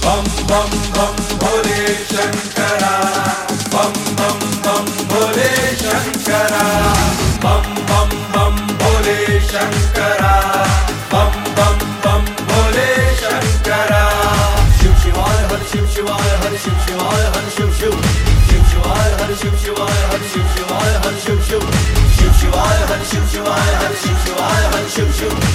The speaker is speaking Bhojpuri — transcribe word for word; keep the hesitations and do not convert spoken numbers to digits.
बम बम बम भोले शंकरा, बम बम बम भोले शंकरा, बम बम बम भोले शंकरा, बम बम बम भोले शंकरा। शिव शिवाय हर शिव शिवाय हर शिव शिवाय हर शिव शिव, शिव शिवाय हर शिव शिवाय हर शिव शिवाय हर शिव शिव, शिव शिवाय हर शिव शिवाय हर शिव शिवाय हर शिव शिव।